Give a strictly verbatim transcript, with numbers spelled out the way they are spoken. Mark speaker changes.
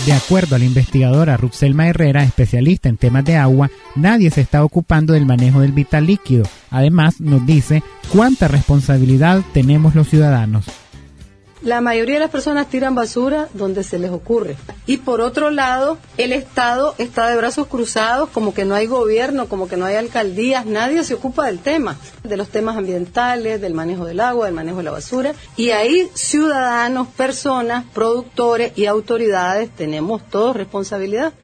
Speaker 1: De acuerdo a la investigadora Ruxelma Herrera, especialista en temas de agua, nadie se está ocupando del manejo del vital líquido. Además, nos dice cuánta responsabilidad tenemos los ciudadanos.
Speaker 2: La mayoría de las personas tiran basura donde se les ocurre. Y por otro lado, el Estado está de brazos cruzados, como que no hay gobierno, como que no hay alcaldías, nadie se ocupa del tema, de los temas ambientales, del manejo del agua, del manejo de la basura. Y ahí ciudadanos, personas, productores y autoridades tenemos todos responsabilidad.